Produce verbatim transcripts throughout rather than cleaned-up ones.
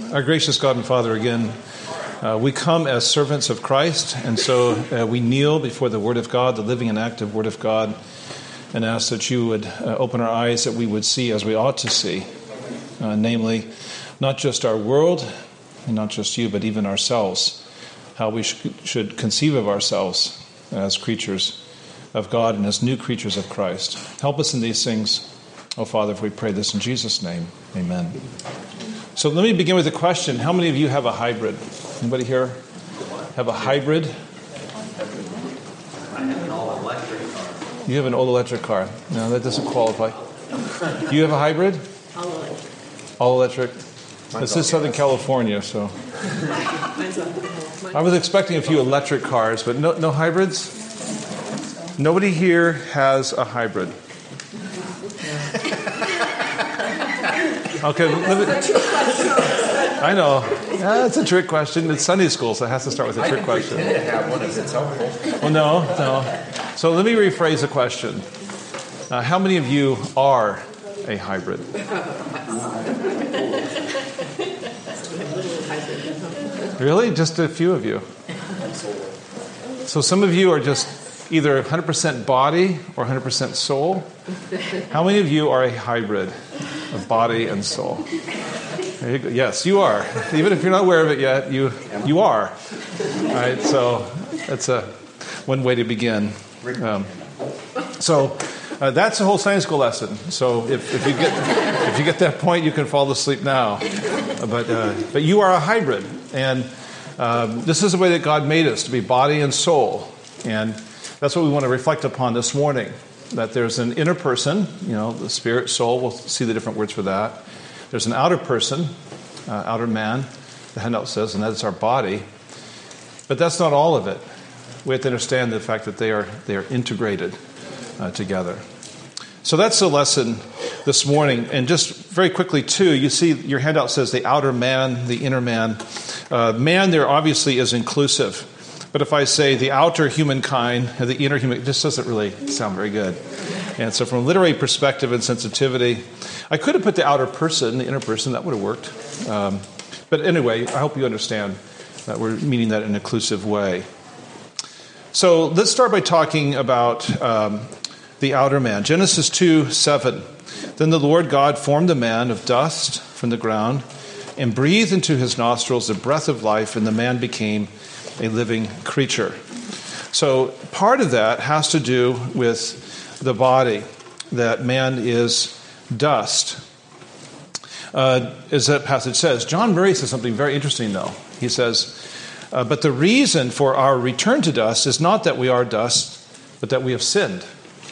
Our gracious God and Father, again, uh, we come as servants of Christ, and so uh, we kneel before the Word of God, the living and active Word of God, and ask that you would uh, open our eyes that we would see as we ought to see, uh, namely, not just our world, and not just you, but even ourselves, how we sh- should conceive of ourselves as creatures of God and as new creatures of Christ. Help us in these things, oh Father, if we pray this in Jesus' name, amen. So let me begin with a question. How many of you have a hybrid? Anybody here have a hybrid? I have an all-electric car. You have an old electric car. No, that doesn't qualify. You have a hybrid? All electric. All electric? This is Southern California, so. I was expecting a few electric cars, but no, no hybrids? Nobody here has a hybrid. Okay, let me, I know. Yeah, it's a trick question. It's Sunday school, so it has to start with a trick question. I can pretend to have one if it's helpful. Well, no, no. So let me rephrase the question. Uh, how many of you are a hybrid? Really? Just a few of you. So some of you are just either one hundred percent body or one hundred percent soul. How many of you are a hybrid of body and soul? There you go. Yes, you are. Even if you're not aware of it yet, you you are. All right. So that's a one way to begin. Um, so uh, that's the whole Sunday school lesson. So if, if you get if you get that point, you can fall asleep now. But uh, but you are a hybrid, and um, this is the way that God made us, to be body and soul, and that's what we want to reflect upon this morning. That there's an inner person, you know, the spirit, soul. We'll see the different words for that. There's an outer person, uh, outer man. The handout says, and that's our body. But that's not all of it. We have to understand the fact that they are they are integrated uh, together. So that's the lesson this morning. And just very quickly, too, you see your handout says the outer man, the inner man. Uh, man there obviously is inclusive. But if I say the outer humankind and the inner human, it just doesn't really sound very good. And so from a literary perspective and sensitivity, I could have put the outer person, the inner person, that would have worked. Um, but anyway, I hope you understand that we're meaning that in an inclusive way. So let's start by talking about um, the outer man. Genesis two seven. Then the Lord God formed a man of dust from the ground and breathed into his nostrils the breath of life, and the man became a living creature. So part of that has to do with the body, that man is dust. Uh, as that passage says, John Murray says something very interesting, though. He says, uh, but the reason for our return to dust is not that we are dust, but that we have sinned.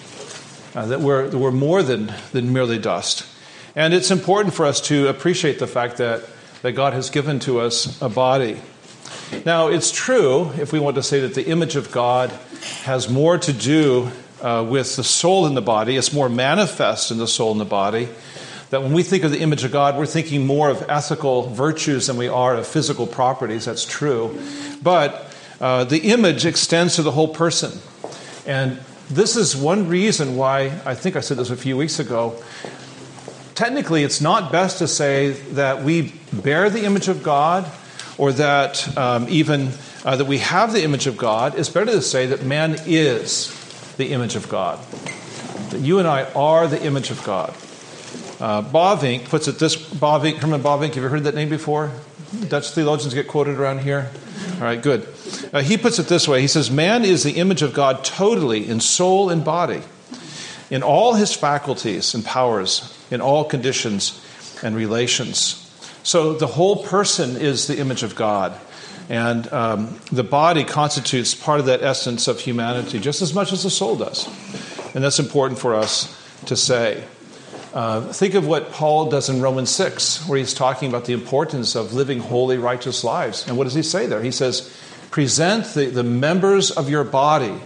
Uh, that we're, we're more than, than merely dust. And it's important for us to appreciate the fact that, that God has given to us a body. Now, it's true, if we want to say that the image of God has more to do uh, with the soul in the body, it's more manifest in the soul in the body, that when we think of the image of God, we're thinking more of ethical virtues than we are of physical properties. That's true. But uh, the image extends to the whole person. And this is one reason why, I think I said this a few weeks ago, technically it's not best to say that we bear the image of God, or that um, even uh, that we have the image of God. It's better to say that man is the image of God. That you and I are the image of God. Uh, Bavinck puts it this, Bavinck, Herman Bavinck, have you heard that name before? Dutch theologians get quoted around here. All right, good. Uh, he puts it this way. He says, man is the image of God totally in soul and body, in all his faculties and powers, in all conditions and relations. So the whole person is the image of God. And um, the body constitutes part of that essence of humanity just as much as the soul does. And that's important for us to say. Uh, think of what Paul does in Romans six, where he's talking about the importance of living holy, righteous lives. And what does he say there? He says, present the, the members of your body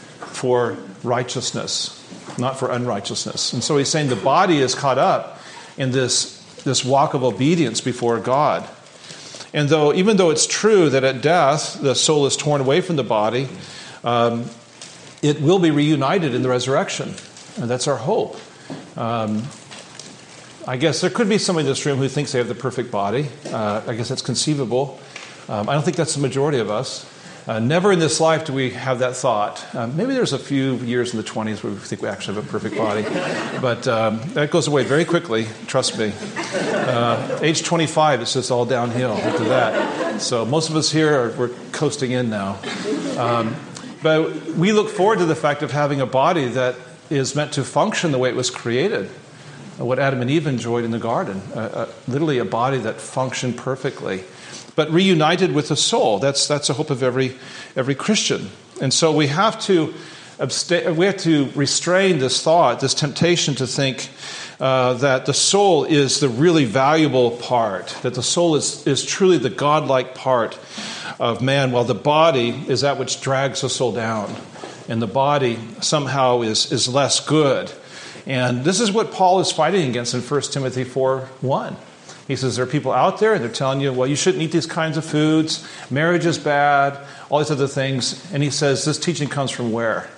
for righteousness, not for unrighteousness. And so he's saying the body is caught up in this this walk of obedience before God. And though, even though it's true that at death the soul is torn away from the body, um, it will be reunited in the resurrection. And that's our hope. Um, I guess there could be somebody in this room who thinks they have the perfect body. Uh, I guess that's conceivable. Um, I don't think that's the majority of us. Uh, never in this life do we have that thought. Uh, maybe there's a few years in the twenties where we think we actually have a perfect body. But um, that goes away very quickly, trust me. Uh, age twenty-five, it's just all downhill after that. So most of us here, are, we're coasting in now. Um, but we look forward to the fact of having a body that is meant to function the way it was created. What Adam and Eve enjoyed in the garden. Uh, uh, literally a body that functioned perfectly. But reunited with the soul. That's that's the hope of every every Christian. And so we have to abstain, we have to restrain this thought, this temptation to think uh, that the soul is the really valuable part, that the soul is, is truly the godlike part of man, while the body is that which drags the soul down. And the body somehow is, is less good. And this is what Paul is fighting against in First Timothy four one. He says there are people out there and they're telling you, well, you shouldn't eat these kinds of foods. Marriage is bad. All these other things. And he says this teaching comes from where?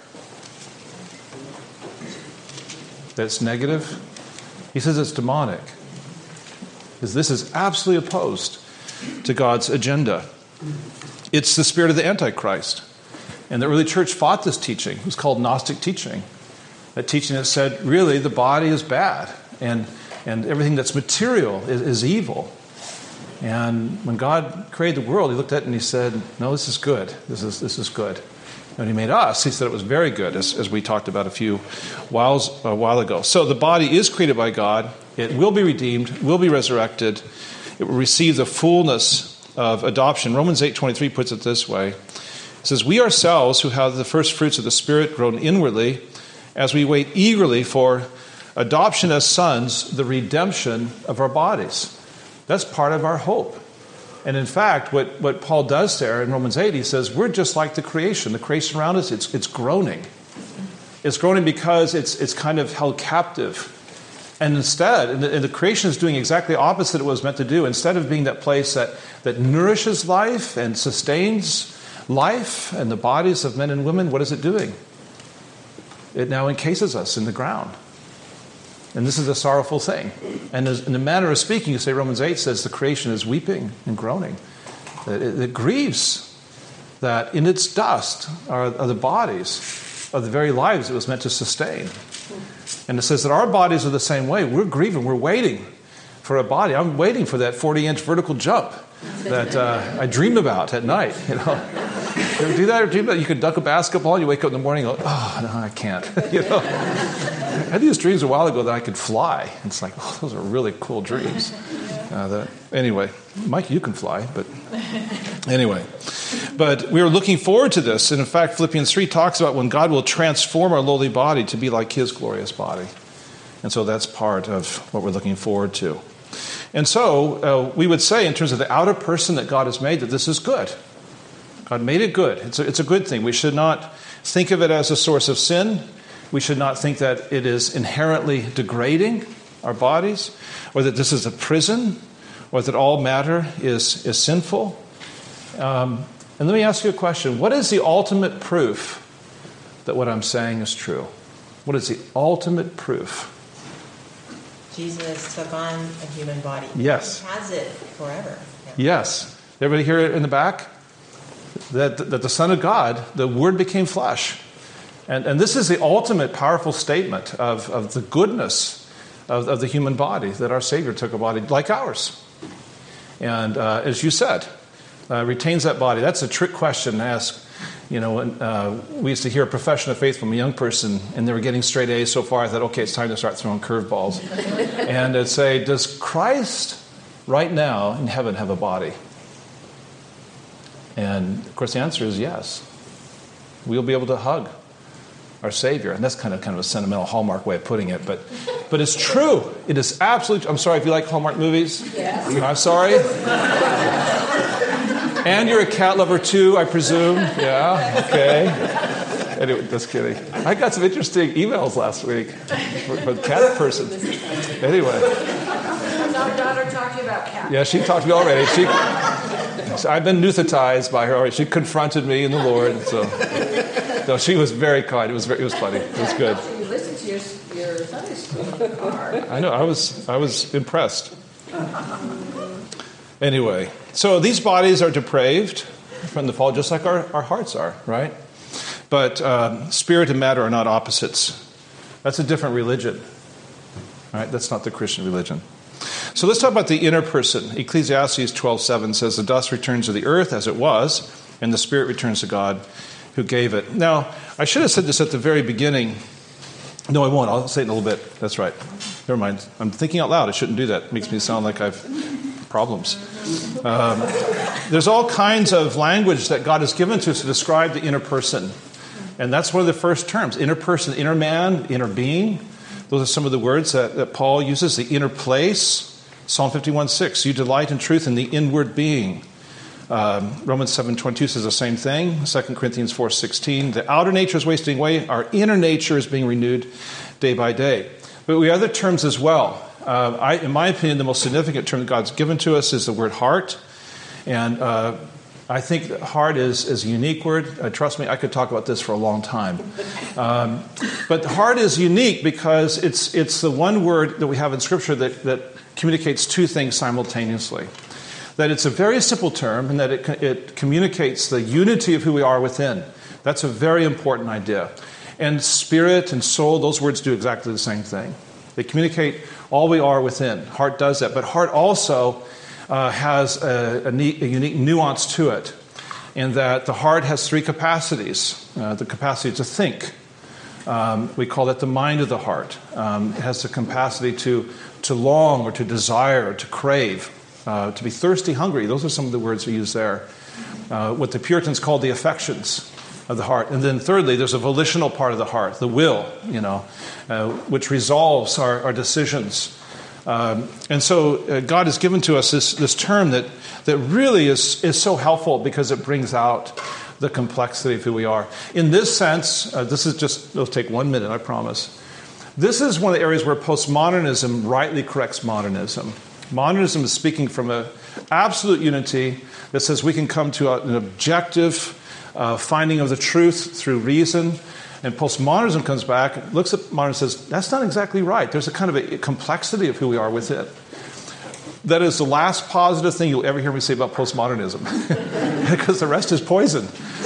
That it's negative? He says it's demonic. Because this is absolutely opposed to God's agenda. It's the spirit of the Antichrist. And the early church fought this teaching. It was called Gnostic teaching. That teaching that said, really, the body is bad. And And everything that's material is, is evil. And when God created the world, he looked at it and he said, no, this is good. This is this is good. And when he made us, he said it was very good, as, as we talked about a few whiles, a while ago. So the body is created by God. It will be redeemed, will be resurrected. It will receive the fullness of adoption. Romans eight twenty-three puts it this way. It says, we ourselves who have the first fruits of the Spirit grown inwardly, as we wait eagerly for adoption as sons, the redemption of our bodies. That's part of our hope. And in fact, what, what Paul does there in Romans eight, he says, we're just like the creation. The creation around us, it's it's groaning. It's groaning because it's it's kind of held captive. And instead, and the, and the creation is doing exactly the opposite of what it was meant to do. Instead of being that place that, that nourishes life and sustains life and the bodies of men and women, what is it doing? It now encases us in the ground. And this is a sorrowful thing. And in the manner of speaking, you say Romans eight says the creation is weeping and groaning. It, it, it grieves that in its dust are, are the bodies of the very lives it was meant to sustain. And it says that our bodies are the same way. We're grieving. We're waiting for a body. I'm waiting for that forty-inch vertical jump that uh, I dream about at night. You know, you ever do that or dream about? You could duck a basketball. You wake up in the morning and go, oh no, I can't. You know. I had these dreams a while ago that I could fly. It's like, oh, those are really cool dreams. Uh, that, anyway, Mike, you can fly, but anyway. But we were looking forward to this. And in fact, Philippians three talks about when God will transform our lowly body to be like his glorious body. And so that's part of what we're looking forward to. And so uh, we would say in terms of the outer person that God has made that this is good. God made it good. It's a, it's a good thing. We should not think of it as a source of sin. We should not think that it is inherently degrading our bodies, or that this is a prison, or that all matter is, is sinful. Um, and let me ask you a question. What is the ultimate proof that what I'm saying is true? What is the ultimate proof? Jesus took on a human body. Yes. He has it forever. Yeah. Yes. Everybody hear it in the back? That, that the Son of God, the Word became flesh. And, and this is the ultimate powerful statement of, of the goodness of, of the human body, that our Savior took a body like ours. And uh, as you said, uh, retains that body. That's a trick question to ask. You know, uh, we used to hear a profession of faith from a young person, and they were getting straight A's so far, I thought, okay, it's time to start throwing curveballs. And I'd say, does Christ right now in heaven have a body? And, of course, the answer is yes. We'll be able to hug our Savior. And that's kind of kind of a sentimental Hallmark way of putting it. But but it's true. It is absolutely... I'm sorry if you like Hallmark movies. Yes. I'm sorry. And you're a cat lover too, I presume. Yeah, okay. Anyway, just kidding. I got some interesting emails last week from a cat person. Anyway. Our daughter talked to you about cats. Yeah, she talked to me already. She, I've been euthanized by her already. She confronted me in the Lord. So, no, she was very kind. It was very, it was funny. It was good. You listened to your, your Sunday school. I know, I was I was impressed. Anyway, so these bodies are depraved from the fall, just like our, our hearts are, right? But uh, spirit and matter are not opposites. That's a different religion, right? That's not the Christian religion. So let's talk about the inner person. Ecclesiastes twelve seven says, the dust returns to the earth as it was, and the spirit returns to God who gave it. Now, I should have said this at the very beginning. No, I won't. I'll say it in a little bit. That's right. Never mind. I'm thinking out loud. I shouldn't do that. It makes me sound like I've problems. Um, there's all kinds of language that God has given to us to describe the inner person. And that's one of the first terms. Inner person, inner man, inner being. Those are some of the words that, that Paul uses. The inner place. Psalm fifty-one six. You delight in truth in the inward being. Um, Romans seven twenty-two says the same thing. Second Corinthians four sixteen. The outer nature is wasting away. Our inner nature is being renewed day by day. But we have other terms as well. Uh, I, in my opinion, the most significant term that God's given to us is the word heart. And uh, I think that heart is, is a unique word. Uh, trust me, I could talk about this for a long time. Um, but heart is unique because it's it's the one word that we have in Scripture that, that communicates two things simultaneously. That it's a very simple term and that it, it communicates the unity of who we are within. That's a very important idea. And spirit and soul, those words do exactly the same thing. They communicate all we are within. Heart does that. But heart also uh, has a, a, neat, a unique nuance to it in that the heart has three capacities. Uh, the capacity to think. Um, we call that the mind of the heart. Um, it has the capacity to, to long or to desire, or to crave. Uh, to be thirsty, hungry. Those are some of the words we use there. Uh, what the Puritans called the affections of the heart. And then thirdly, there's a volitional part of the heart, the will, you know, uh, which resolves our, our decisions. Um, and so uh, God has given to us this, this term that, that really is, is so helpful because it brings out the complexity of who we are. In this sense, uh, this is just, it'll take one minute, I promise. This is one of the areas where postmodernism rightly corrects modernism. Modernism is speaking from an absolute unity that says we can come to a, an objective uh, finding of the truth through reason. And postmodernism comes back, looks at modern and says, that's not exactly right. There's a kind of a complexity of who we are with it. That is the last positive thing you'll ever hear me say about postmodernism, because the rest is poison.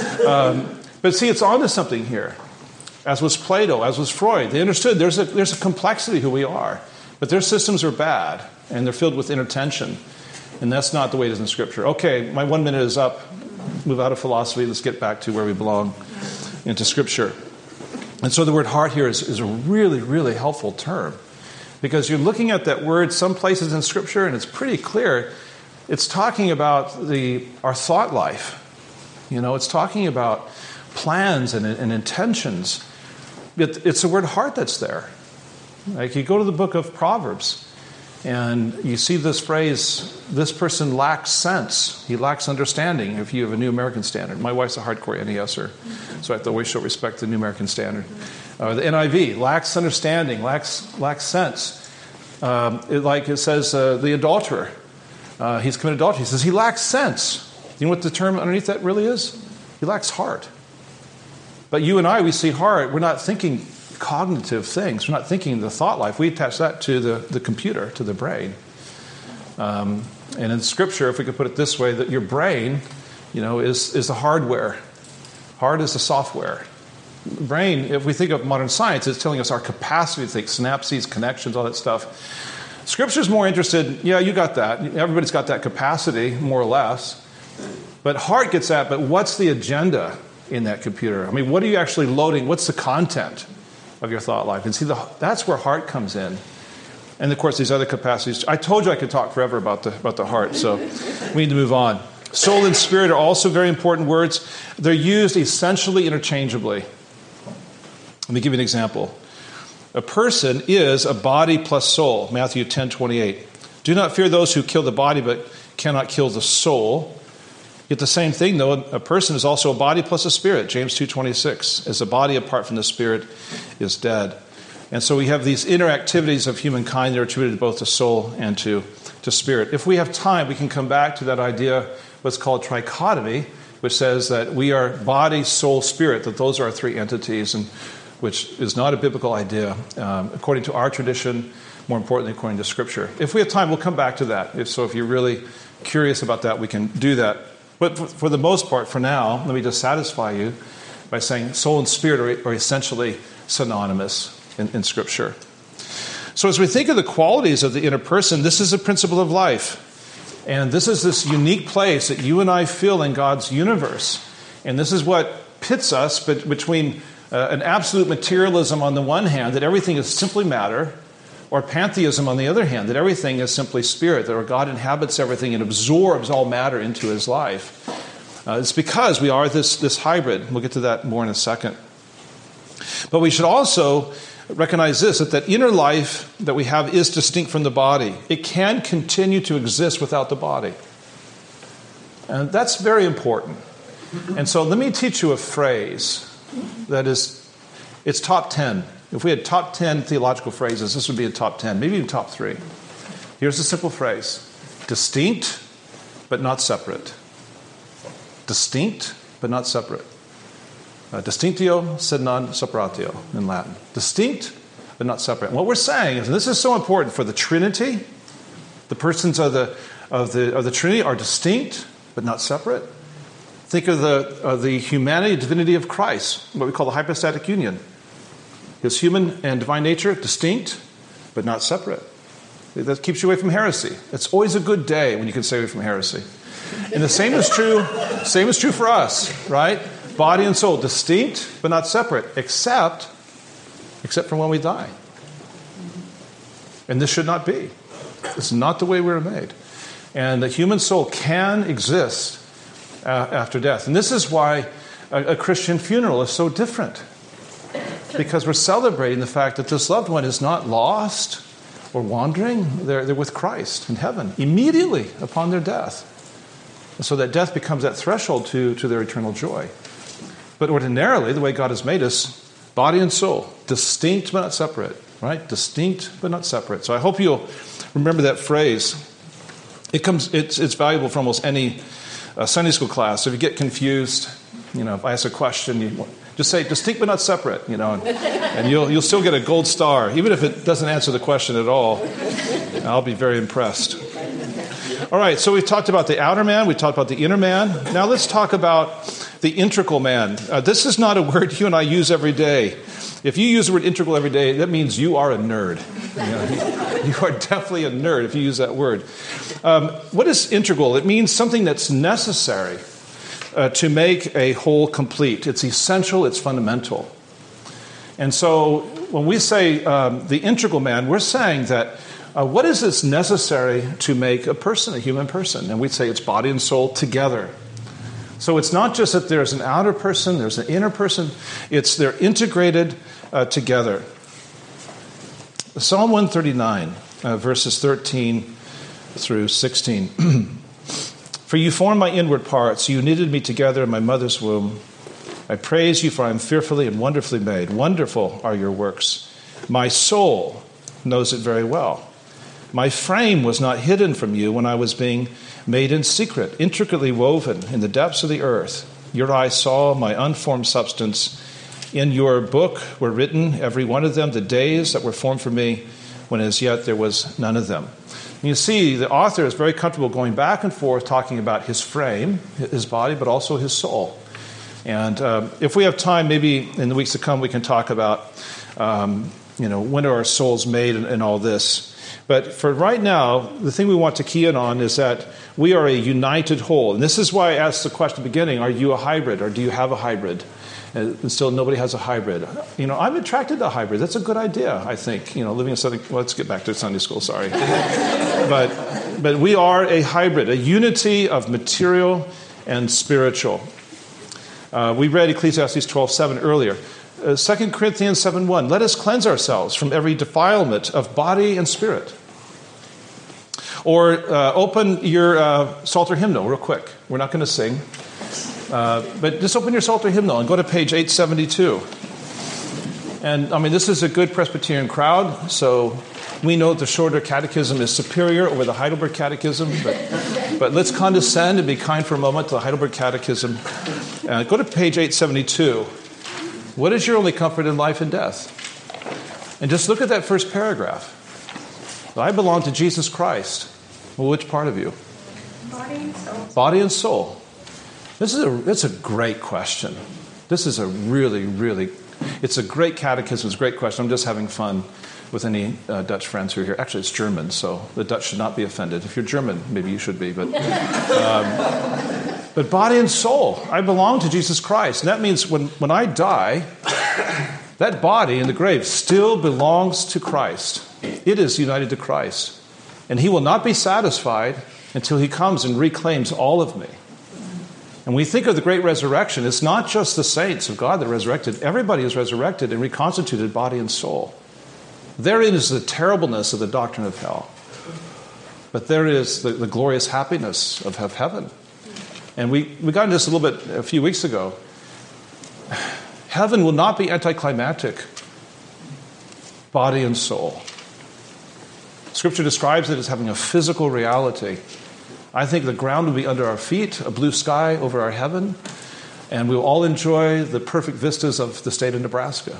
Um, but see, it's onto something here. As was Plato, as was Freud, they understood there's a, there's a complexity who we are. But their systems are bad, and they're filled with inner tension. And that's not the way it is in Scripture. Okay, my one minute is up. Move out of philosophy. Let's get back to where we belong, into Scripture. And so the word heart here is, is a really, really helpful term. Because you're looking at that word some places in Scripture, and it's pretty clear. It's talking about the our thought life. You know, it's talking about plans and, and intentions. It, it's the word heart that's there. Like you go to the book of Proverbs and you see this phrase, this person lacks sense. He lacks understanding if you have a New American Standard. My wife's a hardcore N A S-er, so I have to always show respect to the New American Standard. Uh, the N I V, lacks understanding, lacks lacks sense. Um, it, like it says, uh, the adulterer, uh, he's committed adultery. He says he lacks sense. You know what the term underneath that really is? He lacks heart. But you and I, we see heart, we're not thinking cognitive things. We're not thinking the thought life. We attach that to the, the computer, to the brain. Um, and in Scripture, if we could put it this way, that your brain, you know, is, is the hardware. Heart is the software. Brain, if we think of modern science, it's telling us our capacity to think, synapses, connections, all that stuff. Scripture's more interested, yeah, you got that. Everybody's got that capacity, more or less. But heart gets that, but what's the agenda in that computer? I mean, what are you actually loading? What's the content of your thought life? And see, the, that's where heart comes in. And of course, these other capacities. I told you I could talk forever about the, about the heart, so we need to move on. Soul and spirit are also very important words. They're used essentially interchangeably. Let me give you an example. A person is a body plus soul, Matthew ten twenty-eight. Do not fear those who kill the body but cannot kill the soul. Yet the same thing, though, a person is also a body plus a spirit, James two twenty-six. As a body apart from the spirit is dead. And so we have these inner activities of humankind that are attributed both to soul and to, to spirit. If we have time, we can come back to that idea, what's called trichotomy, which says that we are body, soul, spirit, that those are our three entities. And which is not a biblical idea, um, according to our tradition, more importantly, according to Scripture. If we have time, we'll come back to that. If, so if you're really curious about that, we can do that. But for, for the most part, for now, let me just satisfy you by saying soul and spirit are, are essentially synonymous in, in Scripture. So as we think of the qualities of the inner person, this is a principle of life. And this is this unique place that you and I feel in God's universe. And this is what pits us between uh, an absolute materialism on the one hand, that everything is simply matter, or pantheism on the other hand, that everything is simply spirit, that God inhabits everything and absorbs all matter into his life. Uh, it's because we are this, this hybrid. We'll get to that more in a second. But we should also recognize this, that that inner life that we have is distinct from the body. It can continue to exist without the body. And that's very important. And so let me teach you a phrase that is, it's top ten. If we had top ten theological phrases, this would be a top ten, maybe even top three. Here's a simple phrase: distinct, but not separate. Distinct, but not separate. Uh, distinctio sed non separatio in Latin. Distinct, but not separate. And what we're saying is, and this is so important for the Trinity, the persons of the of the of the Trinity are distinct, but not separate. Think of the of the humanity, divinity of Christ, what we call the hypostatic union. His human and divine nature, distinct, but not separate. That keeps you away from heresy. It's always a good day when you can stay away from heresy. And the same is true, same is true for us, right? Body and soul, distinct, but not separate, except, except for when we die. And this should not be. This is not the way we were made. And the human soul can exist uh, after death. And this is why a, a Christian funeral is so different. Because we're celebrating the fact that this loved one is not lost or wandering. They're, they're with Christ in heaven immediately upon their death. And so that death becomes that threshold to, to their eternal joy. But ordinarily, the way God has made us, body and soul, distinct but not separate, right? Distinct but not separate. So I hope you'll remember that phrase. It comes. It's, it's valuable for almost any uh, Sunday school class. If you get confused, you know, if I ask a question, you just say distinct but not separate, you know, and, and you'll you'll still get a gold star, even if it doesn't answer the question at all. I'll be very impressed. All right, so we've talked about the outer man, we talked about the inner man. Now let's talk about the integral man. Uh, this is not a word you and I use every day. If you use the word integral every day, that means you are a nerd. You know, you are definitely a nerd if you use that word. Um, what is integral? It means something that's necessary uh, to make a whole complete. It's essential, it's fundamental. And so when we say um, the integral man, we're saying that Uh, what is this necessary to make a person, a human person? And we'd say it's body and soul together. So it's not just that there's an outer person, there's an inner person. It's they're integrated uh, together. Psalm one thirty-nine, uh, verses thirteen through sixteen. For you formed my inward parts, you knitted me together in my mother's womb. I praise you, for I am fearfully and wonderfully made. Wonderful are your works. My soul knows it very well. My frame was not hidden from you when I was being made in secret, intricately woven in the depths of the earth. Your eyes saw my unformed substance. In your book were written, every one of them, the days that were formed for me, when as yet there was none of them. And you see, the author is very comfortable going back and forth, talking about his frame, his body, but also his soul. And um, if we have time, maybe in the weeks to come, we can talk about, um, you know, when are our souls made and, and all this. But for right now, the thing we want to key in on is that we are a united whole. And this is why I asked the question at the beginning, are you a hybrid or do you have a hybrid? And still nobody has a hybrid. You know, I'm attracted to a hybrid. That's a good idea, I think. You know, living in Southern, well, let's get back to Sunday school, sorry. but but we are a hybrid, a unity of material and spiritual. Uh, we read Ecclesiastes twelve seven earlier. Uh, Second Corinthians seven one, let us cleanse ourselves from every defilement of body and spirit. Or uh, open your uh, Psalter hymnal real quick. We're not going to sing. Uh, but just open your Psalter hymnal and go to page eight seventy-two. And, I mean, this is a good Presbyterian crowd, so we know that the shorter catechism is superior over the Heidelberg Catechism, but, but let's condescend and be kind for a moment to the Heidelberg Catechism. Uh, go to page eight seventy-two. What is your only comfort in life and death? And just look at that first paragraph. I belong to Jesus Christ. Well, which part of you? Body and soul. Body and soul. This is a, it's a great question. This is a really, really, it's a great catechism. It's a great question. I'm just having fun with any uh, Dutch friends who are here. Actually, it's German, so the Dutch should not be offended. If you're German, maybe you should be. But, um, but body and soul, I belong to Jesus Christ. And that means when, when I die, that body in the grave still belongs to Christ. It is united to Christ. And he will not be satisfied until he comes and reclaims all of me. And when we think of the great resurrection, it's not just the saints of God that are resurrected. Everybody is resurrected and reconstituted body and soul. Therein is the terribleness of the doctrine of hell. But there is the, the glorious happiness of, of heaven. And we, we got into this a little bit a few weeks ago. Heaven will not be anticlimactic, body and soul. Scripture describes it as having a physical reality. I think the ground will be under our feet, a blue sky over our heaven, and we will all enjoy the perfect vistas of the state of Nebraska.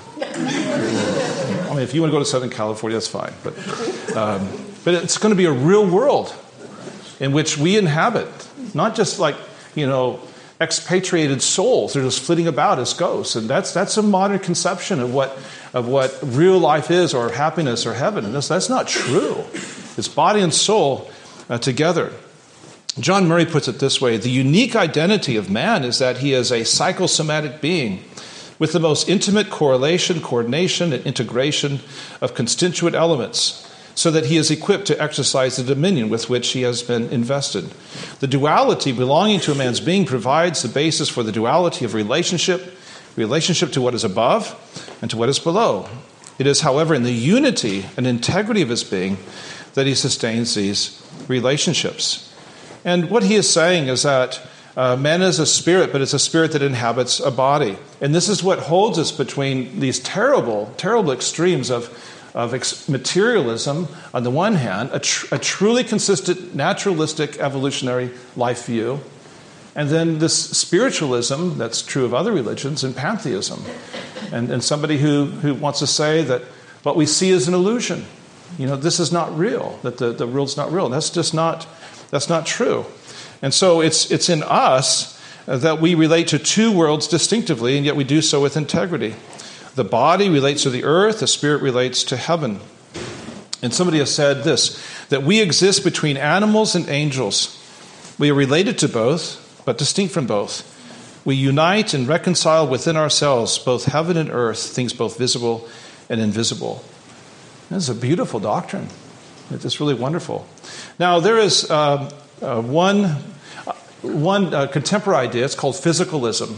I mean, if you want to go to Southern California, that's fine. But, um, but it's going to be a real world in which we inhabit, not just like, you know, expatriated souls. They're just flitting about as ghosts. And that's that's a modern conception of what of what real life is, or happiness, or heaven. And that's, that's not true. It's body and soul uh, together. John Murray puts it this way: the unique identity of man is that he is a psychosomatic being with the most intimate correlation, coordination, and integration of constituent elements, so that he is equipped to exercise the dominion with which he has been invested. The duality belonging to a man's being provides the basis for the duality of relationship, relationship to what is above and to what is below. It is, however, in the unity and integrity of his being that he sustains these relationships. And what he is saying is that uh, man is a spirit, but it's a spirit that inhabits a body. And this is what holds us between these terrible, terrible extremes of of ex- materialism on the one hand, a, tr- a truly consistent naturalistic evolutionary life view, and then this spiritualism that's true of other religions, and pantheism. And, and somebody who, who wants to say that what we see is an illusion. You know, this is not real, that the, the world's not real. That's just not, that's not true. And so it's it's in us that we relate to two worlds distinctively, and yet we do so with integrity. The body relates to the earth, the spirit relates to heaven. And somebody has said this, that we exist between animals and angels. We are related to both, but distinct from both. We unite and reconcile within ourselves both heaven and earth, things both visible and invisible. This is a beautiful doctrine. It's really wonderful. Now, there is uh, uh, one, uh, one uh, contemporary idea. It's called physicalism.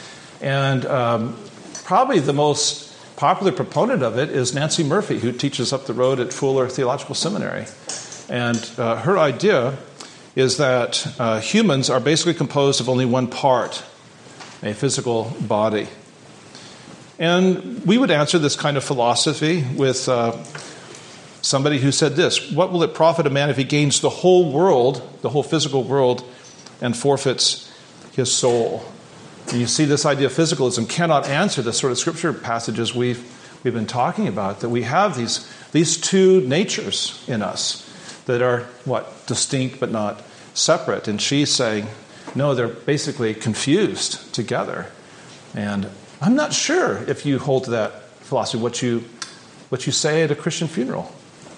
And um, probably the most popular proponent of it is Nancy Murphy, who teaches up the road at Fuller Theological Seminary. And uh, her idea is that uh, humans are basically composed of only one part, a physical body. And we would answer this kind of philosophy with uh, somebody who said this: what will it profit a man if he gains the whole world, the whole physical world, and forfeits his soul? And you see, this idea of physicalism cannot answer the sort of scripture passages we've we've been talking about, that we have these these two natures in us that are, what, distinct but not separate. And she's saying, no, they're basically confused together. And I'm not sure if you hold to that philosophy, what you what you say at a Christian funeral.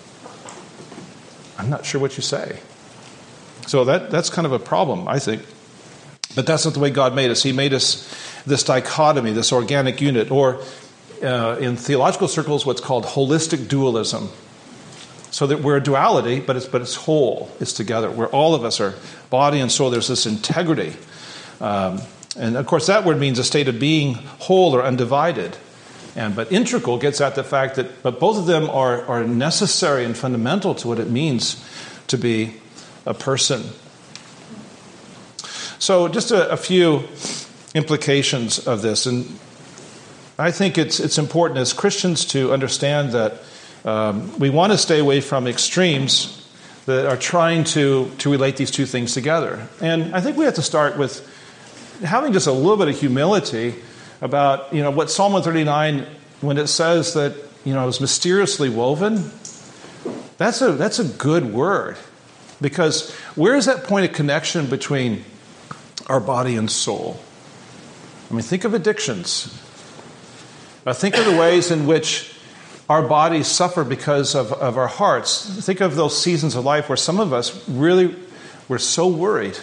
I'm not sure what you say. So that that's kind of a problem, I think. But that's not the way God made us. He made us this dichotomy, this organic unit, or uh, in theological circles, what's called holistic dualism. So that we're a duality, but it's but it's whole. It's together. Where all of us are body and soul. There's this integrity, um, and of course that word means a state of being whole or undivided. And but integral gets at the fact that but both of them are are necessary and fundamental to what it means to be a person. So just a, a few implications of this, and I think it's it's important as Christians to understand that um, we want to stay away from extremes that are trying to, to relate these two things together. And I think we have to start with having just a little bit of humility about, you know, what Psalm one thirty-nine, when it says that, you know, it was mysteriously woven, that's a, that's a good word. Because where is that point of connection between our body and soul? I mean, think of addictions. Uh, think of the ways in which our bodies suffer because of, of our hearts. Think of those seasons of life where some of us really were so worried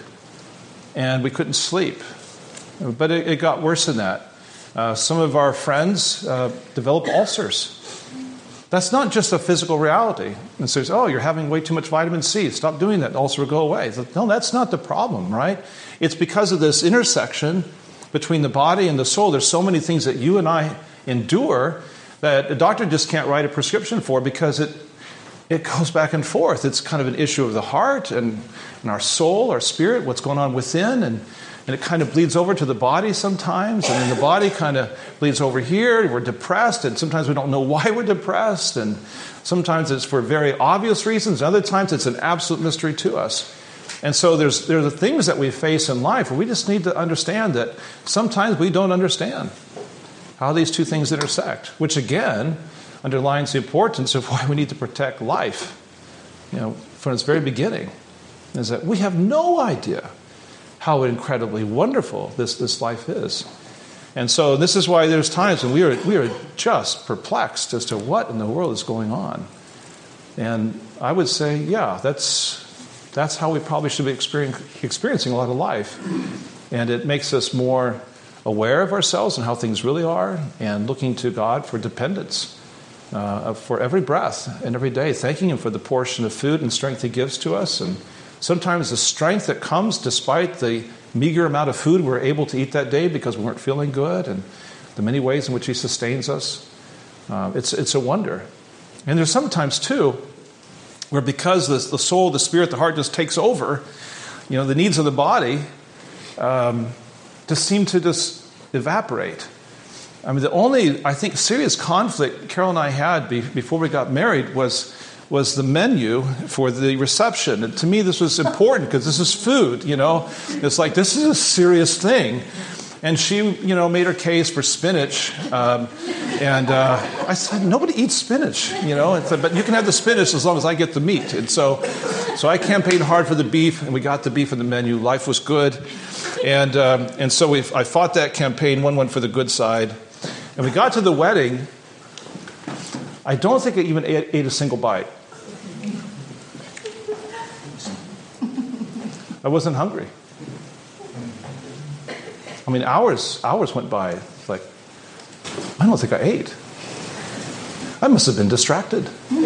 and we couldn't sleep. But it, it got worse than that. Uh, some of our friends uh, developed ulcers. That's not just a physical reality. And so, oh, you're having way too much vitamin C. Stop doing that. The ulcer will go away. It's like, no, that's not the problem, right? It's because of this intersection between the body and the soul. There's so many things that you and I endure that a doctor just can't write a prescription for because it it goes back and forth. It's kind of an issue of the heart and, and our soul, our spirit, what's going on within, and And it kind of bleeds over to the body sometimes, and then the body kind of bleeds over here. We're depressed, and sometimes we don't know why we're depressed, and sometimes it's for very obvious reasons. Other times it's an absolute mystery to us. And so there's there are the things that we face in life where we just need to understand that sometimes we don't understand how these two things intersect, which again underlines the importance of why we need to protect life, you know, from its very beginning, is that we have no idea how incredibly wonderful this, this life is. And so this is why there's times when we are we are just perplexed as to what in the world is going on. And I would say, yeah, that's that's how we probably should be experiencing, experiencing a lot of life. And it makes us more aware of ourselves and how things really are, and looking to God for dependence uh, for every breath and every day, thanking Him for the portion of food and strength He gives to us. And sometimes the strength that comes despite the meager amount of food we're able to eat that day because we weren't feeling good, and the many ways in which He sustains us. Uh, it's it's a wonder. And there's sometimes, too, where because the, the soul, the spirit, the heart just takes over, you know, the needs of the body um, just seem to just evaporate. I mean, the only, I think, serious conflict Carol and I had be, before we got married was was the menu for the reception. And to me, this was important because this is food, you know. It's like, this is a serious thing. And she, you know, made her case for spinach. Um, and uh, I said, nobody eats spinach, you know. And said, but you can have the spinach as long as I get the meat. And so so I campaigned hard for the beef, and we got the beef on the menu. Life was good. And um, and so we I fought that campaign, won one for the good side. And we got to the wedding. I don't think I even ate, ate a single bite. I wasn't hungry. I mean, hours hours went by. It's like, I don't think I ate. I must have been distracted.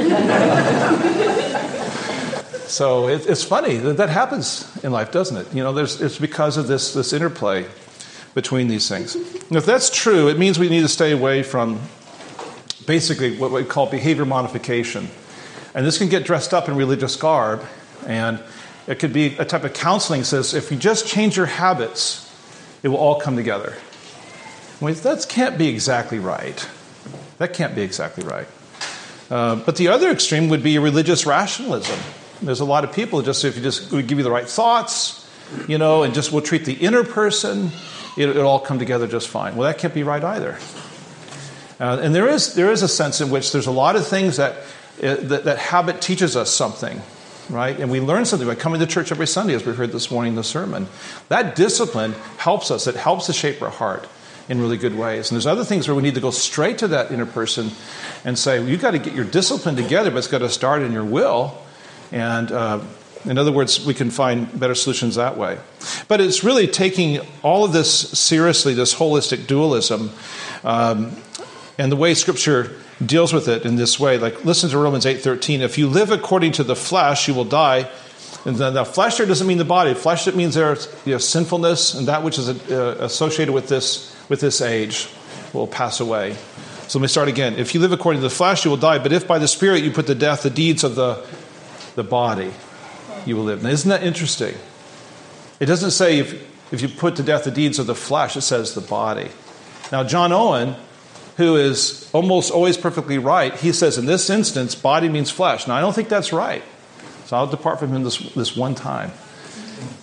So it, it's funny that that happens in life, doesn't it? You know, there's it's because of this this interplay between these things. And if that's true, it means we need to stay away from basically what we call behavior modification. And this can get dressed up in religious garb, and it could be a type of counseling that says, if you just change your habits, it will all come together. Well, that can't be exactly right. That can't be exactly right. Uh, but the other extreme would be religious rationalism. There's a lot of people who just, if you just we give you the right thoughts, you know, and just we'll treat the inner person, it, it'll all come together just fine. Well, that can't be right either. Uh, and there is there is a sense in which there's a lot of things that uh, that, that habit teaches us something. Right? And we learn something by coming to church every Sunday, as we heard this morning in the sermon. That discipline helps us. It helps to shape our heart in really good ways. And there's other things where we need to go straight to that inner person and say, well, you've got to get your discipline together, but it's got to start in your will. And uh, in other words, we can find better solutions that way. But it's really taking all of this seriously, this holistic dualism, um, and the way Scripture deals with it in this way. Like, listen to Romans eight thirteen. If you live according to the flesh, you will die. And the, the flesh there doesn't mean the body. Flesh, it means there's, you know, sinfulness, and that which is uh, associated with this with this age will pass away. So let me start again. If you live according to the flesh, you will die. But if by the Spirit you put to death the deeds of the the body, you will live. Now, isn't that interesting? It doesn't say if if you put to death the deeds of the flesh. It says the body. Now, John Owen, who is almost always perfectly right, he says in this instance, body means flesh. Now, I don't think that's right. So I'll depart from him this, this one time.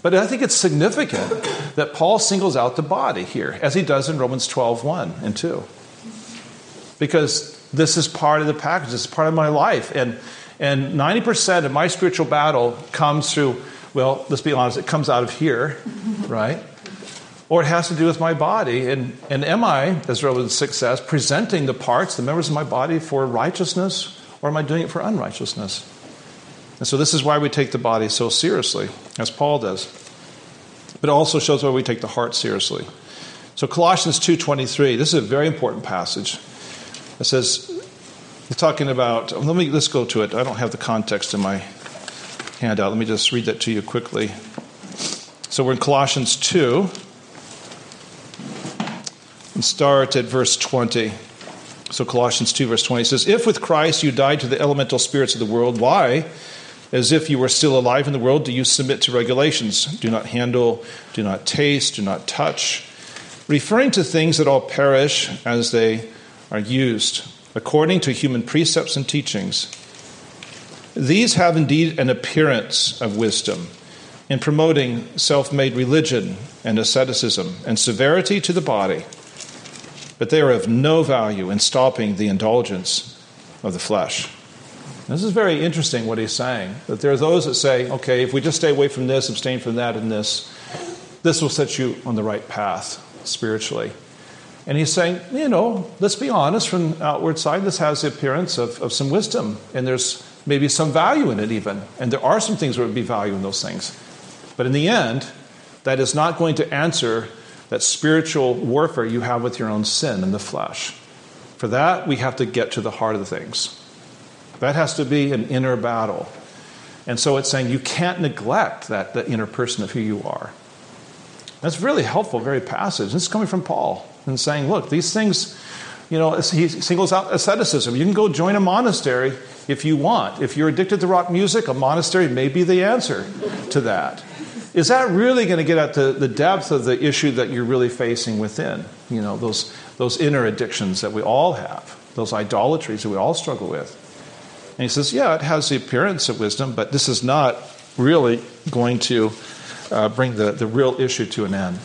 But I think it's significant that Paul singles out the body here, as he does in Romans twelve, one and two. Because this is part of the package. This is part of my life. And, and ninety percent of my spiritual battle comes through, well, let's be honest, it comes out of here, right? Or it has to do with my body. And, and am I, as Romans six says, presenting the parts, the members of my body for righteousness, or am I doing it for unrighteousness? And so this is why we take the body so seriously, as Paul does. But it also shows why we take the heart seriously. So Colossians two twenty-three, this is a very important passage. It says, it's talking about, let me, let's go to it. I don't have the context in my handout. Let me just read that to you quickly. So we're in Colossians two. And start at verse twenty. So Colossians two, verse twenty says, if with Christ you died to the elemental spirits of the world, why, as if you were still alive in the world, do you submit to regulations? Do not handle, do not taste, do not touch, referring to things that all perish as they are used, according to human precepts and teachings. These have indeed an appearance of wisdom in promoting self-made religion and asceticism and severity to the body, but they are of no value in stopping the indulgence of the flesh. This is very interesting what he's saying, that there are those that say, okay, if we just stay away from this, abstain from that and this, this will set you on the right path spiritually. And he's saying, you know, let's be honest, from the outward side, this has the appearance of, of some wisdom, and there's maybe some value in it even. And there are some things where would be value in those things. But in the end, that is not going to answer that spiritual warfare you have with your own sin in the flesh. For that, we have to get to the heart of the things. That has to be an inner battle. And so it's saying you can't neglect that, the inner person of who you are. That's really helpful, very passage. This is coming from Paul and saying, look, these things, you know, he singles out asceticism. You can go join a monastery if you want. If you're addicted to rock music, a monastery may be the answer to that. Is that really going to get at the, the depth of the issue that you're really facing within? You know, those, those inner addictions that we all have, those idolatries that we all struggle with. And he says, yeah, it has the appearance of wisdom, but this is not really going to uh, bring the, the real issue to an end.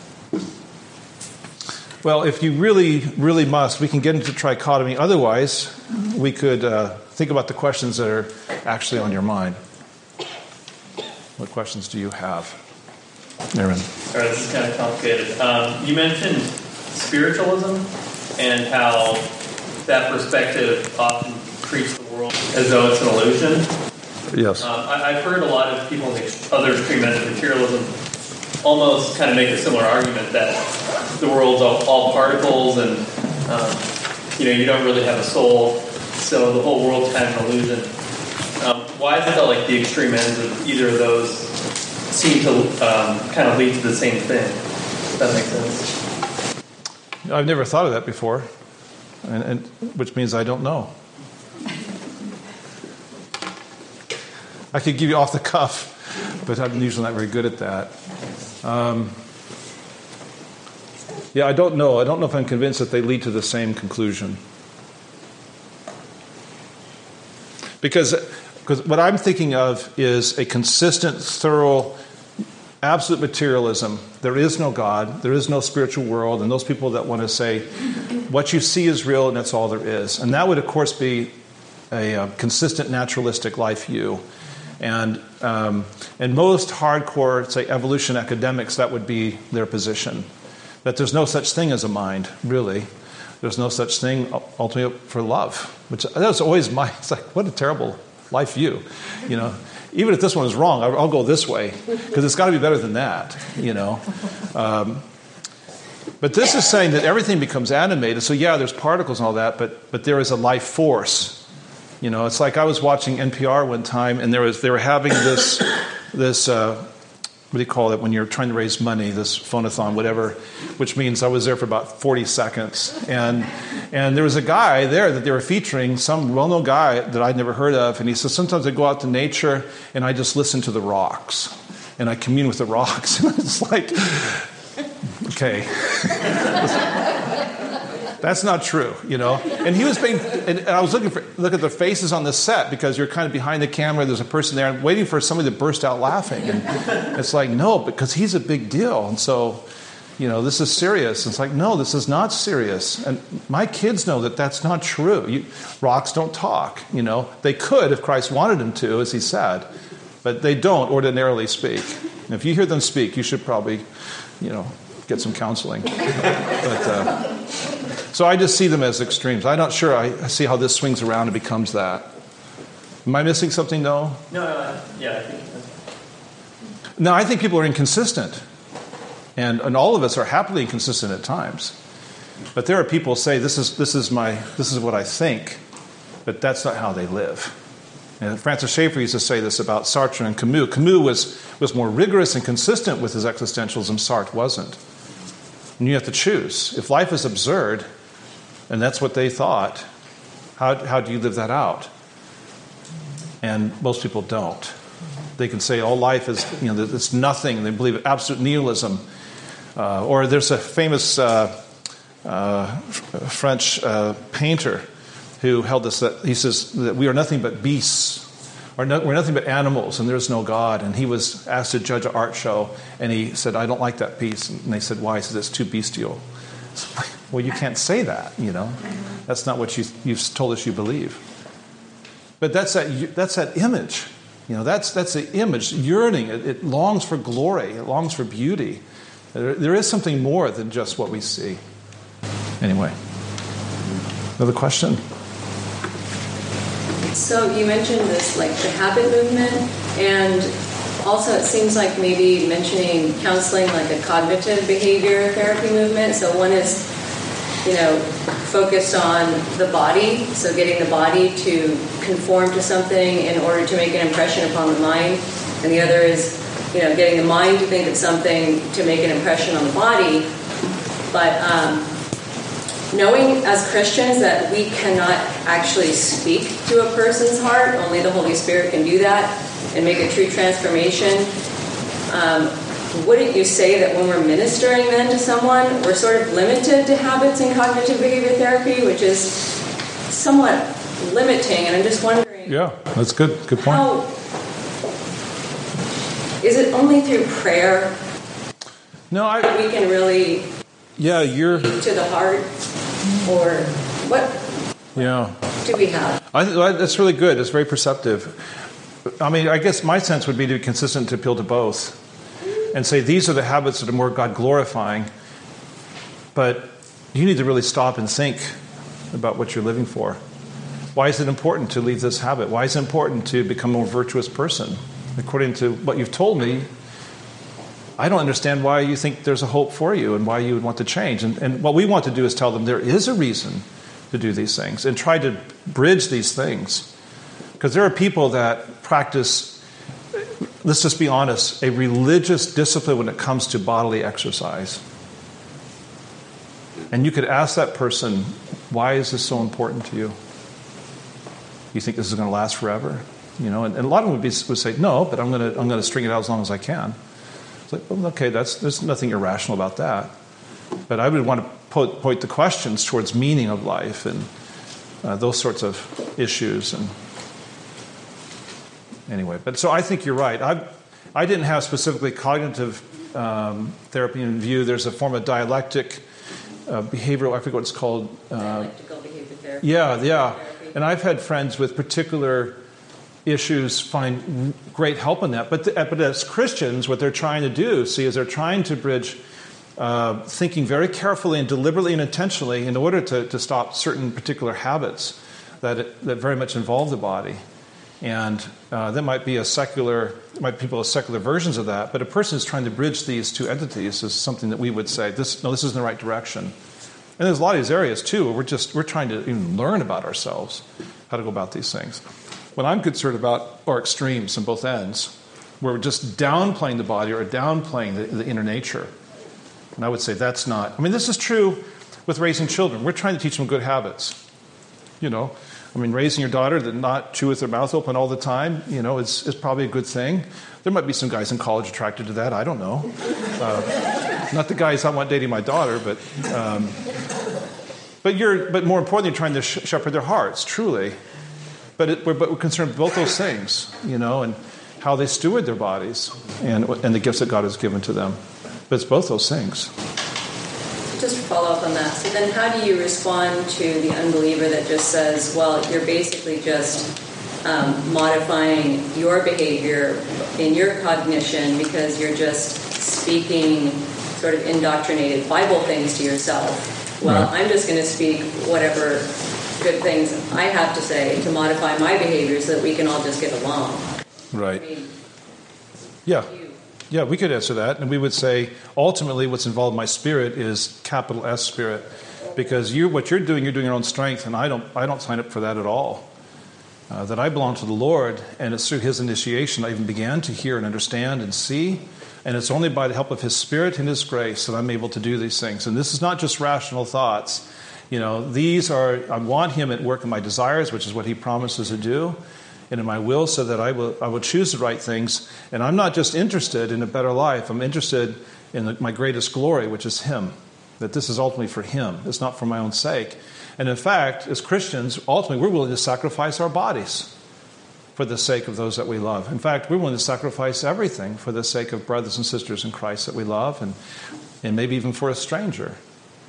Well, if you really, really must, we can get into trichotomy. Otherwise, we could uh, think about the questions that are actually on your mind. What questions do you have? Aaron. All right, this is kind of complicated. Um, you mentioned spiritualism and how that perspective often treats the world as though it's an illusion. Yes. Um, I, I've heard a lot of people in the other extreme end of materialism almost kind of make a similar argument that the world's all, all particles and, um, you know, you don't really have a soul, so the whole world's kind of an illusion. Um, why is it that, like, the extreme ends of either of those seem to um, kind of lead to the same thing? If that makes sense. I've never thought of that before, and, and which means I don't know. I could give you off the cuff, but I'm usually not very good at that. Um, yeah, I don't know. I don't know if I'm convinced that they lead to the same conclusion. Because, because what I'm thinking of is a consistent, thorough, absolute materialism. There is no God. There is no spiritual world. And those people that want to say, what you see is real and that's all there is. And that would, of course, be a, a consistent naturalistic life view. And um, and most hardcore, say, evolution academics, that would be their position. That there's no such thing as a mind, really. There's no such thing ultimately for love. Which that was always my, it's like, what a terrible life view. You know, even if this one is wrong, I'll, I'll go this way. Because it's got to be better than that, you know. Um, but this is saying that everything becomes animated. So yeah, there's particles and all that, but but there is a life force. You know, it's like I was watching N P R one time, and there was they were having this this uh, what do you call it when you're trying to raise money? This phonathon, whatever, which means I was there for about forty seconds, and and there was a guy there that they were featuring, some well-known guy that I'd never heard of, and he says sometimes I go out to nature and I just listen to the rocks, and I commune with the rocks, and it's like, okay. That's not true, you know. And he was being, and I was looking for, look at the faces on the set because you're kind of behind the camera. There's a person there and waiting for somebody to burst out laughing. And it's like, no, because he's a big deal. And so, you know, this is serious. It's like, no, this is not serious. And my kids know that that's not true. You, rocks don't talk, you know. They could if Christ wanted them to, as he said. But they don't ordinarily speak. And if you hear them speak, you should probably, you know, get some counseling. But, uh, so I just see them as extremes. I'm not sure I, I see how this swings around and becomes that. Am I missing something, though? No, no, yeah, I think that's... No, I think people are inconsistent. And, and all of us are happily inconsistent at times. But there are people who say, this is, this is, my, this is what I think, but that's not how they live. And Francis Schaeffer used to say this about Sartre and Camus. Camus was, was more rigorous and consistent with his existentialism. Sartre wasn't. And you have to choose. If life is absurd, and that's what they thought, how, how do you live that out? And most people don't. They can say, all life is, you know, it's nothing. They believe in absolute nihilism. Uh, or there's a famous uh, uh, French uh, painter who held this, that he says that we are nothing but beasts, or no, we're nothing but animals, and there's no God. And he was asked to judge an art show, and he said, I don't like that piece. And they said, why? He said, it's too bestial. Like, well, you can't say that, you know. That's not what you, you've told us you believe. But that's that, that's that image. You know, that's, that's the image, yearning. It, it longs for glory. It longs for beauty. There, there is something more than just what we see. Anyway, another question? So you mentioned this, like the habit movement, and also it seems like maybe mentioning counseling like a cognitive behavior therapy movement. So one is, you know, focused on the body, so getting the body to conform to something in order to make an impression upon the mind. And the other is, you know, getting the mind to think of something to make an impression on the body. But um, knowing as Christians that we cannot actually speak to a person's heart, only the Holy Spirit can do that and make a true transformation. Um, wouldn't you say that when we're ministering then to someone, we're sort of limited to habits and cognitive behavior therapy, which is somewhat limiting? And I'm just wondering... Yeah, that's good. Good point. How, is it only through prayer no, I, that we can really yeah, you're, speak to the heart? Or what yeah. do we have? I, that's really good. It's very perceptive. I mean, I guess my sense would be to be consistent, to appeal to both and say these are the habits that are more God-glorifying, but you need to really stop and think about what you're living for. Why is it important to leave this habit? Why is it important to become a more virtuous person? According to what you've told me, I don't understand why you think there's a hope for you and why you would want to change. And, and what we want to do is tell them there is a reason to do these things and try to bridge these things. Because there are people that practice, let's just be honest, a religious discipline when it comes to bodily exercise. And you could ask that person, why is this so important to you? You think this is going to last forever? You know, and, and a lot of them would, be, would say, no, but I'm going to I'm going to string it out as long as I can. It's like, well, okay, that's, there's nothing irrational about that. But I would want to point, point the questions towards meaning of life and uh, those sorts of issues. And anyway, but so I think you're right. I I didn't have specifically cognitive um, therapy in view. There's a form of dialectic uh, behavioral, I forget what it's called. Uh, Dialectical behavior therapy. yeah, yeah. And I've had friends with particular issues find great help in that. But, the, but as Christians, what they're trying to do, see, is they're trying to bridge uh, thinking very carefully and deliberately and intentionally in order to, to stop certain particular habits that, it, that very much involve the body. And uh, that might be a secular, might be people have secular versions of that, but a person is trying to bridge these two entities is something that we would say, this, no, this is in the right direction. And there's a lot of these areas, too, where we're just, we're trying to even learn about ourselves, how to go about these things. What I'm concerned about are extremes on both ends, where we're just downplaying the body or downplaying the, the inner nature. And I would say that's not... I mean, this is true with raising children. We're trying to teach them good habits. You know, I mean, raising your daughter to not chew with their mouth open all the time, you know, is, is probably a good thing. There might be some guys in college attracted to that. I don't know. Uh, not the guys I want dating my daughter, but... Um, But you're, but more importantly, you're trying to sh- shepherd their hearts, truly. But it, we're, but we're concerned with both those things, you know, and how they steward their bodies and and the gifts that God has given to them. But it's both those things. Just to follow up on that, so then how do you respond to the unbeliever that just says, well, you're basically just um, modifying your behavior in your cognition because you're just speaking sort of indoctrinated Bible things to yourself. Well, right. I'm just going to speak whatever good things I have to say to modify my behavior so that we can all just get along. Right. I mean, yeah. you- Yeah, we could answer that. And we would say, ultimately, what's involved in my spirit is capital S spirit. Because you, what you're doing, you're doing your own strength, and I don't I don't sign up for that at all. Uh, that I belong to the Lord, and it's through His initiation I even began to hear and understand and see. And it's only by the help of His Spirit and His grace that I'm able to do these things. And this is not just rational thoughts. You know, these are, I want Him at work in my desires, which is what He promises to do, and in my will, so that I will I will choose the right things. And I'm not just interested in a better life. I'm interested in the, my greatest glory, which is Him. That this is ultimately for Him. It's not for my own sake. And in fact, as Christians, ultimately we're willing to sacrifice our bodies for the sake of those that we love. In fact, we're willing to sacrifice everything for the sake of brothers and sisters in Christ that we love, and, and maybe even for a stranger.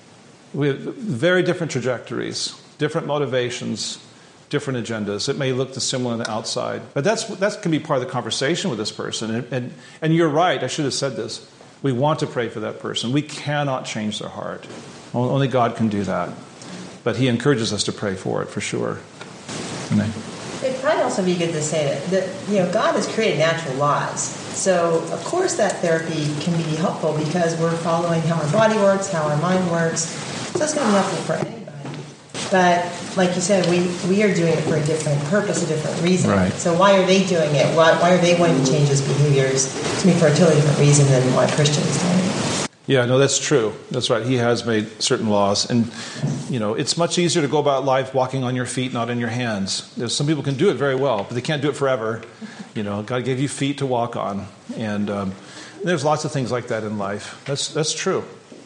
We have very different trajectories, different motivations, different agendas. It may look similar on the outside, but that's that can be part of the conversation with this person. And, and and you're right. I should have said this. We want to pray for that person. We cannot change their heart. Only God can do that. But He encourages us to pray for it for sure. Amen. It'd probably also be good to say that, that you know God has created natural laws. So of course that therapy can be helpful because we're following how our body works, how our mind works. So it's going to be helpful for anybody. But like you said, we, we are doing it for a different purpose, a different reason. Right. So why are they doing it? Why, why are they wanting to change those behaviors? To me, for a totally different reason than why Christians doing it. Yeah, no, that's true. That's right. He has made certain laws. And, you know, it's much easier to go about life walking on your feet, not in your hands. There's, some people can do it very well, but they can't do it forever. You know, God gave you feet to walk on. And um, there's lots of things like that in life. That's that's true.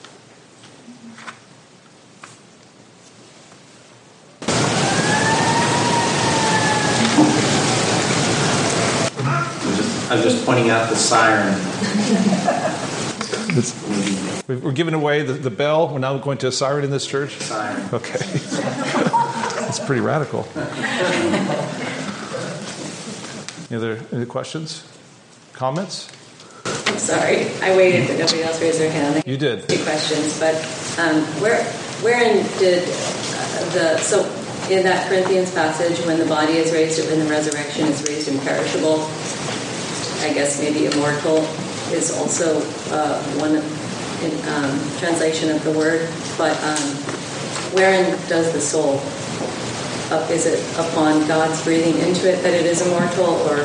I was just pointing out the siren. It's, we're giving away the, the bell. We're now going to a siren in this church? Siren. Okay. That's pretty radical. Any other any questions? Comments? I'm sorry, I waited, but nobody else raised their hand. You did. Two questions, but um, where, wherein did uh, the so in that Corinthians passage, when the body is raised, when the resurrection is raised imperishable, I guess maybe immortal is also uh, one in, um, translation of the word. But um, wherein does the soul? Uh, is it upon God's breathing into it that it is immortal, or?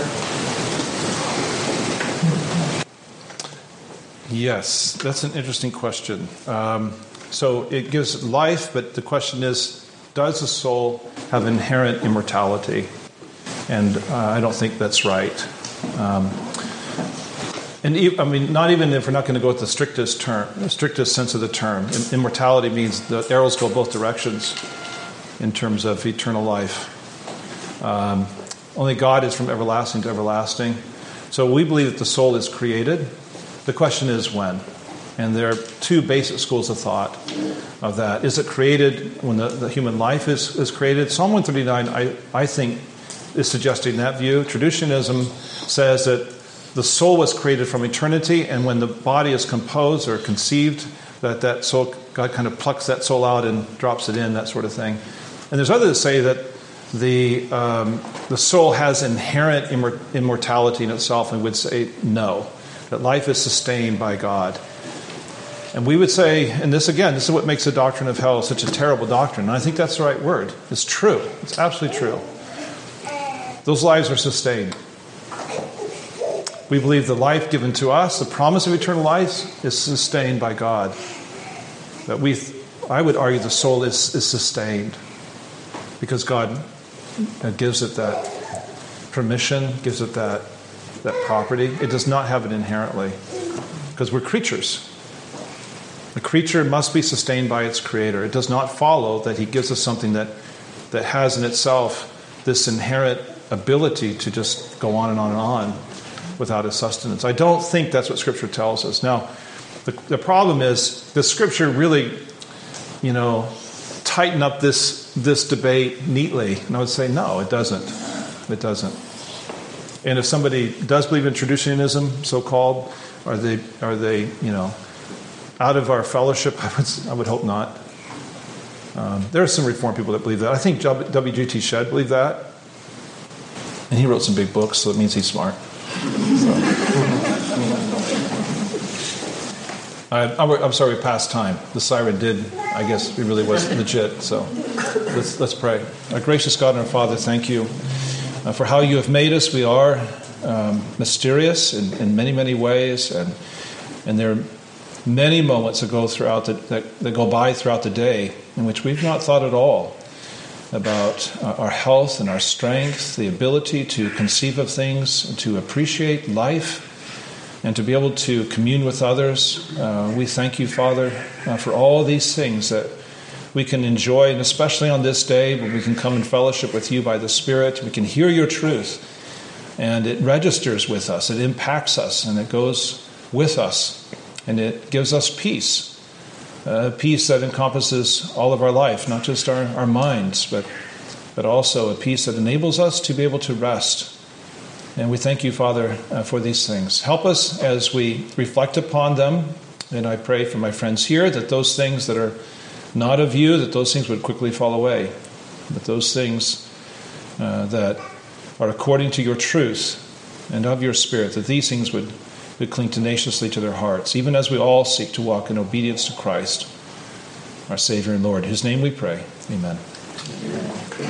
Yes, that's an interesting question. Um, so it gives life, but the question is, does the soul have inherent immortality? And uh, I don't think that's right. Um, and e- I mean, not even if we're not going to go with the strictest term, the strictest sense of the term. Immortality means the arrows go both directions in terms of eternal life. Um, only God is from everlasting to everlasting. So we believe that the soul is created. The question is when. And there are two basic schools of thought of that. Is it created when the, the human life is, is created? Psalm one thirty-nine, I, I think, is suggesting that view. Traditionism says that the soul was created from eternity, and when the body is composed or conceived, that that soul, God kind of plucks that soul out and drops it in, that sort of thing. And there's others that say that the um, the soul has inherent immor- immortality in itself, and would say no, that life is sustained by God. And we would say, and this again, this is what makes the doctrine of hell such a terrible doctrine. And I think that's the right word. It's true. It's absolutely true. Those lives are sustained. We believe the life given to us, the promise of eternal life, is sustained by God. That we, I would argue, the soul is, is sustained because God gives it that permission, gives it that that property. It does not have it inherently because we're creatures. The creature must be sustained by its creator. It does not follow that he gives us something that, that has in itself this inherent ability to just go on and on and on without a sustenance. I don't think that's what Scripture tells us. Now, the, the problem is the Scripture really, you know, tighten up this this debate neatly. And I would say, no, it doesn't. It doesn't. And if somebody does believe in traditionalism, so-called, are they, are they, you know, out of our fellowship? I would, I would hope not. Um, there are some Reformed people that believe that. I think W G T Shedd believed that. And he wrote some big books, so it means he's smart. So. I, I'm sorry we passed time. The siren did, I guess, it really was legit. So let's, let's pray. Our gracious God and our Father, thank you uh, for how you have made us. We are um, mysterious in, in many, many ways. And, and there are many moments that go, throughout the, that, that go by throughout the day in which we've not thought at all about uh, our health and our strength, the ability to conceive of things, to appreciate life, and to be able to commune with others. Uh, we thank you, Father, uh, for all these things that we can enjoy, and especially on this day when we can come in fellowship with you by the Spirit. We can hear your truth, and it registers with us, it impacts us, and it goes with us, and it gives us peace, uh, peace that encompasses all of our life, not just our, our minds, but, but also a peace that enables us to be able to rest. And we thank you, Father, uh, for these things. Help us as we reflect upon them. And I pray for my friends here that those things that are not of you, that those things would quickly fall away. That those things uh, that are according to your truth and of your Spirit, that these things would, would cling tenaciously to their hearts, even as we all seek to walk in obedience to Christ, our Savior and Lord. In his name we pray. Amen.